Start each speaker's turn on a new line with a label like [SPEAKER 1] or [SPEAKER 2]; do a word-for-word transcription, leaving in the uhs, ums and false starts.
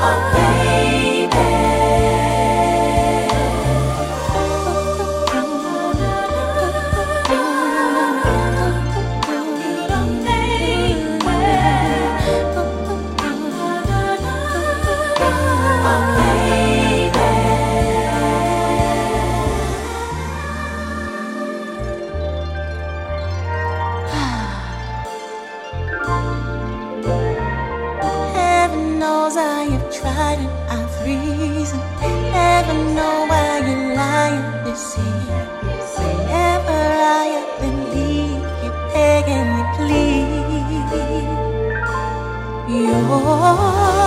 [SPEAKER 1] Heaven knows I have tried and I've reasoned. Heaven knows why you're lying to see. Whenever I up and leave, you beg and you plead. You're